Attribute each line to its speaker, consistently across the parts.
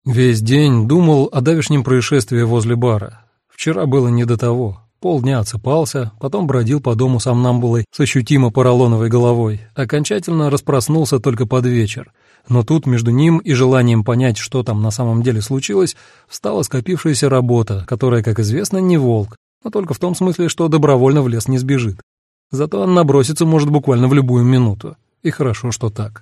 Speaker 1: Весь день думал о давешнем происшествии возле бара. Вчера было не до того. Полдня отсыпался, потом бродил по дому сомнамбулой с ощутимо поролоновой головой. Окончательно распроснулся только под вечер. Но тут между ним и желанием понять, что там на самом деле случилось, встала скопившаяся работа, которая, как известно, не волк, но только в том смысле, что добровольно в лес не сбежит. Зато он наброситься может буквально в любую минуту. И хорошо, что так.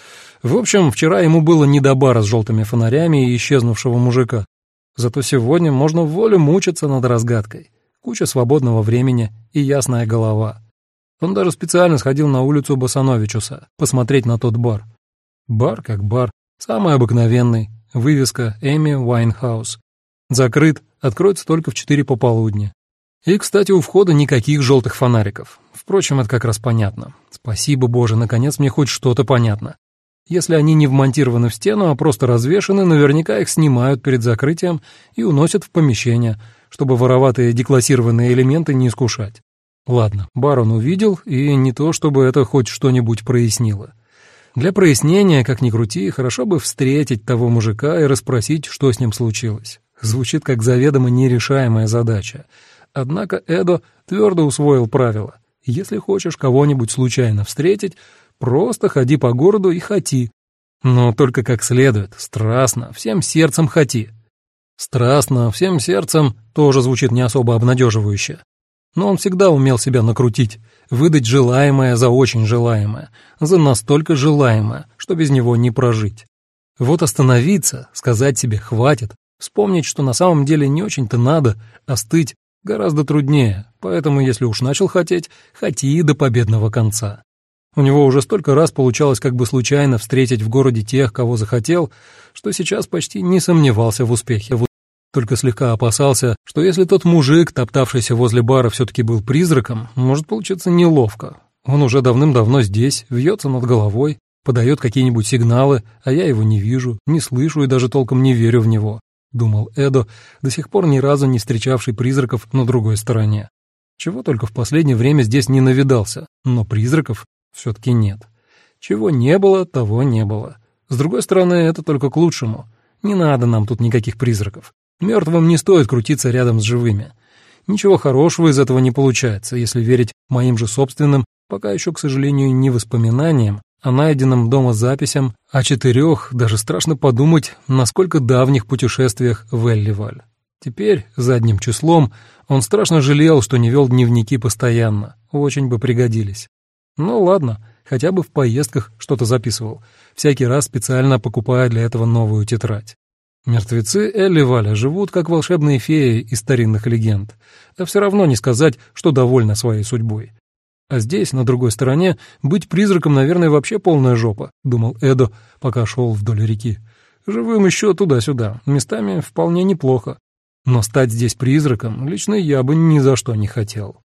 Speaker 1: В общем, вчера ему было не до бара с желтыми фонарями и исчезнувшего мужика. Зато сегодня можно в волю мучиться над разгадкой. Куча свободного времени и ясная голова. Он даже специально сходил на улицу Басановичуса посмотреть на тот бар. Бар как бар, самый обыкновенный, вывеска «Эми Уайнхаус». Закрыт, откроется только в 4 пополудни. И, кстати, у входа никаких желтых фонариков. Впрочем, это как раз понятно. Спасибо, Боже, наконец мне хоть что-то понятно. Если они не вмонтированы в стену, а просто развешаны, наверняка их снимают перед закрытием и уносят в помещение, чтобы вороватые деклассированные элементы не искушать. Ладно, бар он увидел, и не то, чтобы это хоть что-нибудь прояснило. Для прояснения, как ни крути, хорошо бы встретить того мужика и расспросить, что с ним случилось. Звучит как заведомо нерешаемая задача. Однако Эдо твердо усвоил правило. Если хочешь кого-нибудь случайно встретить, просто ходи по городу и хоти. Но только как следует, страстно, всем сердцем хоти. Страстно, всем сердцем тоже звучит не особо обнадеживающе. Но он всегда умел себя накрутить, выдать желаемое за очень желаемое, за настолько желаемое, что без него не прожить. Вот остановиться, сказать себе «хватит», вспомнить, что на самом деле не очень-то надо, остыть гораздо труднее, поэтому если уж начал хотеть, хоти до победного конца. У него уже столько раз получалось как бы случайно встретить в городе тех, кого захотел, что сейчас почти не сомневался в успехе. Только слегка опасался, что если тот мужик, топтавшийся возле бара, все-таки был призраком, может получиться неловко. Он уже давным-давно здесь, вьется над головой, подает какие-нибудь сигналы, а я его не вижу, не слышу и даже толком не верю в него, думал Эдо, до сих пор ни разу не встречавший призраков на другой стороне. Чего только в последнее время здесь не навидался, но призраков все-таки нет. Чего не было, того не было. С другой стороны, это только к лучшему. Не надо нам тут никаких призраков. Мертвым не стоит крутиться рядом с живыми. Ничего хорошего из этого не получается, если верить моим же собственным, пока еще, к сожалению, не воспоминаниям, а найденным дома записям о 4, даже страшно подумать, насколько давних путешествиях в Элливаль. Теперь, задним числом, он страшно жалел, что не вел дневники постоянно, очень бы пригодились. Ну ладно, хотя бы в поездках что-то записывал, всякий раз специально покупая для этого новую тетрадь. Мертвецы Элливаля живут как волшебные феи из старинных легенд, а все равно не сказать, что довольны своей судьбой. А здесь, на другой стороне, быть призраком, наверное, вообще полная жопа, думал Эдо, пока шел вдоль реки. Живым еще туда-сюда, местами вполне неплохо. Но стать здесь призраком лично я бы ни за что не хотел.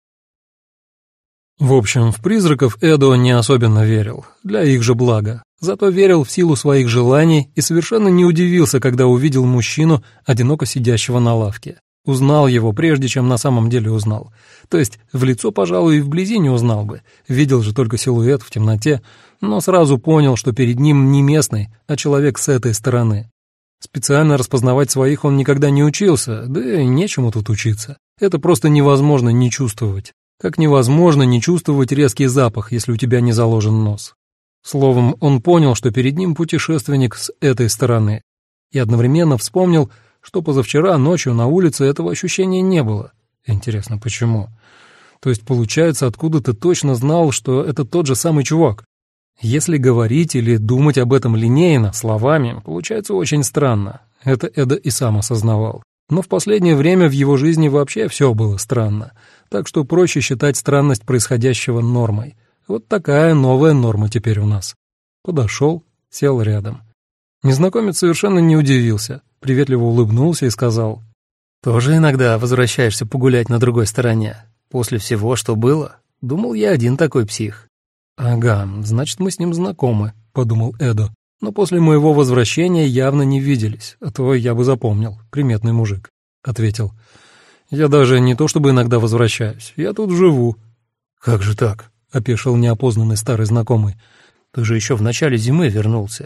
Speaker 1: В общем, в призраков Эдо не особенно верил, для их же блага. Зато верил в силу своих желаний и совершенно не удивился, когда увидел мужчину, одиноко сидящего на лавке. Узнал его, прежде чем на самом деле узнал. То есть в лицо, пожалуй, и вблизи не узнал бы. Видел же только силуэт в темноте, но сразу понял, что перед ним не местный, а человек с этой стороны. Специально распознавать своих он никогда не учился, да и нечему тут учиться. Это просто невозможно не чувствовать. Как невозможно не чувствовать резкий запах, если у тебя не заложен нос. Словом, он понял, что перед ним путешественник с этой стороны, и одновременно вспомнил, что позавчера ночью на улице этого ощущения не было. Интересно, почему? То есть, получается, откуда ты точно знал, что это тот же самый чувак? Если говорить или думать об этом линейно, словами, получается очень странно. Это Эдо и сам осознавал. Но в последнее время в его жизни вообще все было странно, так что проще считать странность происходящего нормой. Вот такая новая норма теперь у нас. Подошел, сел рядом. Незнакомец совершенно не удивился, приветливо улыбнулся и сказал: «Тоже иногда возвращаешься погулять на другой стороне? После всего, что было? Думал, я один такой псих». «Ага, значит, мы с ним знакомы», — подумал Эдо. «Но после моего возвращения явно не виделись, а то я бы запомнил, приметный мужик», — ответил. «Я даже не то чтобы иногда возвращаюсь, я тут живу». «Как же так?» — опешил неопознанный старый знакомый. «Ты же еще в начале зимы вернулся.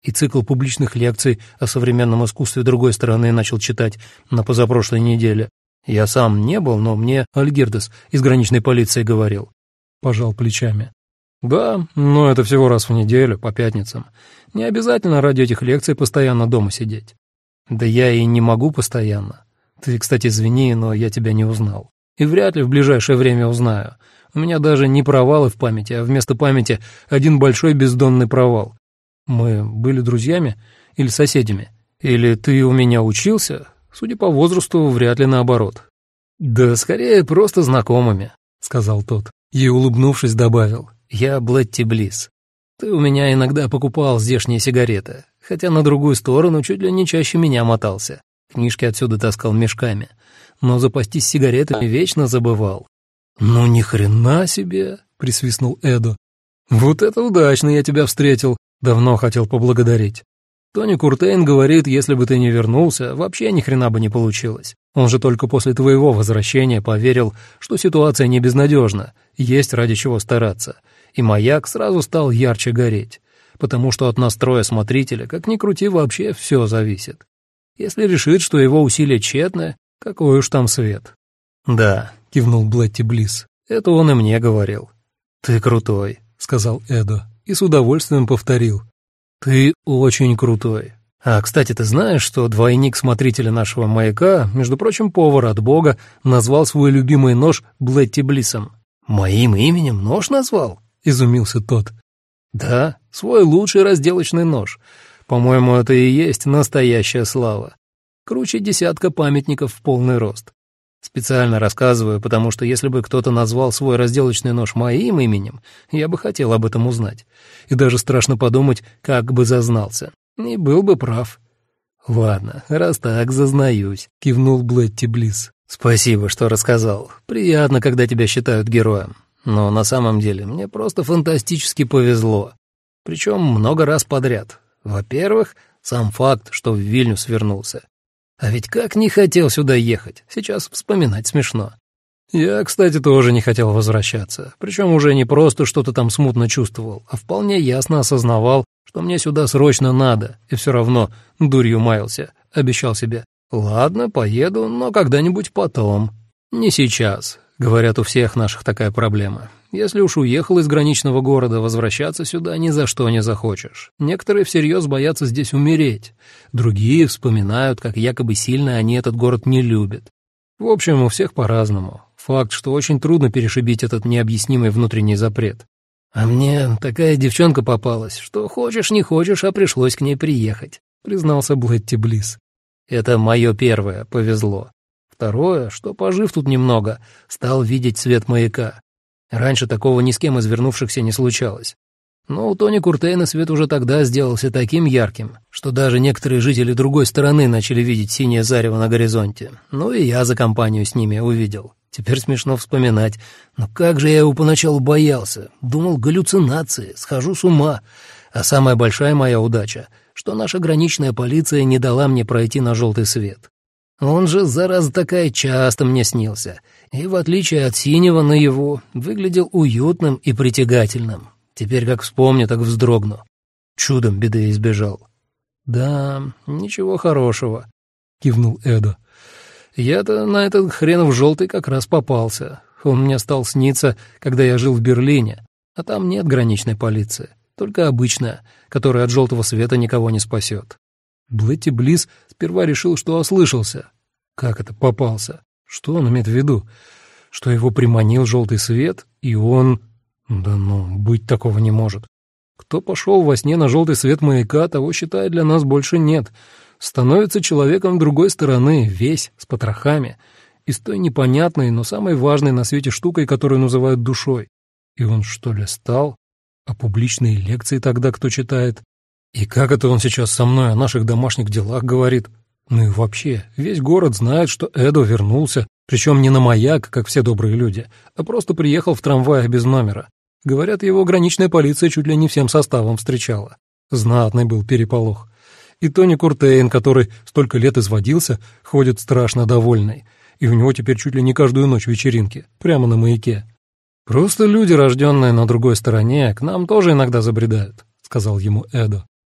Speaker 1: и цикл публичных лекций о современном искусстве другой стороны начал читать на позапрошлой неделе. Я сам не был, но мне Альгирдес из граничной полиции говорил. Пожал плечами. Да, но это всего раз в неделю, по пятницам. Не обязательно ради этих лекций постоянно дома сидеть. Да я и не могу постоянно. Ты, кстати, извини, но я тебя не узнал. И вряд ли в ближайшее время узнаю. У меня даже не провалы в памяти, а вместо памяти один большой бездонный провал. Мы были друзьями или соседями? Или ты у меня учился? Судя по возрасту, вряд ли наоборот. Да скорее просто знакомыми, сказал тот. И, улыбнувшись, добавил. Я Блетти Блисс. Ты у меня иногда покупал здешние сигареты, хотя на другую сторону чуть ли не чаще меня мотался. Книжки отсюда таскал мешками, но запастись сигаретами вечно забывал. «Ну ни хрена себе!» — присвистнул Эдо. «Вот это удачно я тебя встретил, давно хотел поблагодарить. Тони Куртейн говорит, если бы ты не вернулся, вообще ни хрена бы не получилось. Он же только после твоего возвращения поверил, что ситуация не безнадежна, есть ради чего стараться, и маяк сразу стал ярче гореть, потому что от настроя смотрителя, как ни крути, вообще все зависит. Если решит, что его усилия тщетны, какой уж там свет». «Да», — кивнул Блетти Блисс, — «это он и мне говорил». «Ты крутой», — сказал Эдо, и с удовольствием повторил. «Ты очень крутой. А, кстати, ты знаешь, что двойник смотрителя нашего маяка, между прочим, повар от бога, назвал свой любимый нож Блетти Блиссом?» «Моим именем нож назвал?» — изумился тот. «Да, свой лучший разделочный нож. По-моему, это и есть настоящая слава. Круче десятка памятников в полный рост. Специально рассказываю, потому что если бы кто-то назвал свой разделочный нож моим именем, я бы хотел об этом узнать. И даже страшно подумать, как бы зазнался. И был бы прав». «Ладно, раз так, зазнаюсь», — кивнул Блетти Блисс. «Спасибо, что рассказал. Приятно, когда тебя считают героем. Но на самом деле мне просто фантастически повезло. Причем много раз подряд. Во-первых, сам факт, что в Вильнюс вернулся. А ведь как не хотел сюда ехать, сейчас вспоминать смешно. Я, кстати, тоже не хотел возвращаться, причем уже не просто что-то там смутно чувствовал, а вполне ясно осознавал, что мне сюда срочно надо, и все равно дурью маялся, обещал себе. Ладно, поеду, но когда-нибудь потом. Не сейчас. Говорят, у всех наших такая проблема. Если уж уехал из граничного города, возвращаться сюда ни за что не захочешь. Некоторые всерьез боятся здесь умереть. Другие вспоминают, как якобы сильно они этот город не любят. В общем, у всех по-разному. Факт, что очень трудно перешибить этот необъяснимый внутренний запрет. А мне такая девчонка попалась, что хочешь не хочешь, а пришлось к ней приехать, признался Блетти Блисс. Это мое первое, повезло. Второе, что, пожив тут немного, стал видеть свет маяка. Раньше такого ни с кем из вернувшихся не случалось. Но у Тони Куртейна свет уже тогда сделался таким ярким, что даже некоторые жители другой стороны начали видеть синее зарево на горизонте. Ну и я за компанию с ними увидел. Теперь смешно вспоминать. Но как же я его поначалу боялся. Думал, галлюцинации, схожу с ума. А самая большая моя удача, что наша граничная полиция не дала мне пройти на желтый свет. Он же, зараза такая, часто мне снился. И в отличие от синего наяву, выглядел уютным и притягательным. Теперь как вспомню, так вздрогну. Чудом беды избежал. «Да, ничего хорошего», — кивнул Эдо. «Я-то на этот хренов желтый как раз попался. Он мне стал сниться, когда я жил в Берлине, а там нет граничной полиции, только обычная, которая от желтого света никого не спасет». Блетти Блисс сперва решил, что ослышался. Как это попался? Что он имеет в виду? Что его приманил желтый свет, и он... Да ну, быть такого не может. Кто пошел во сне на желтый свет маяка, того, считай, для нас больше нет. Становится человеком другой стороны, весь, с потрохами, и с той непонятной, но самой важной на свете штукой, которую называют душой. И он что ли стал? А публичные лекции тогда кто читает? И как это он сейчас со мной о наших домашних делах говорит? Ну и вообще, весь город знает, что Эдо вернулся, причем не на маяк, как все добрые люди, а просто приехал в трамваях без номера. Говорят, его граничная полиция чуть ли не всем составом встречала. Знатный был переполох. И Тони Куртейн, который столько лет изводился, ходит страшно довольный. И у него теперь чуть ли не каждую ночь вечеринки, прямо на маяке. «Просто люди, рожденные на другой стороне, к нам тоже иногда забредают», — сказал ему Эдо.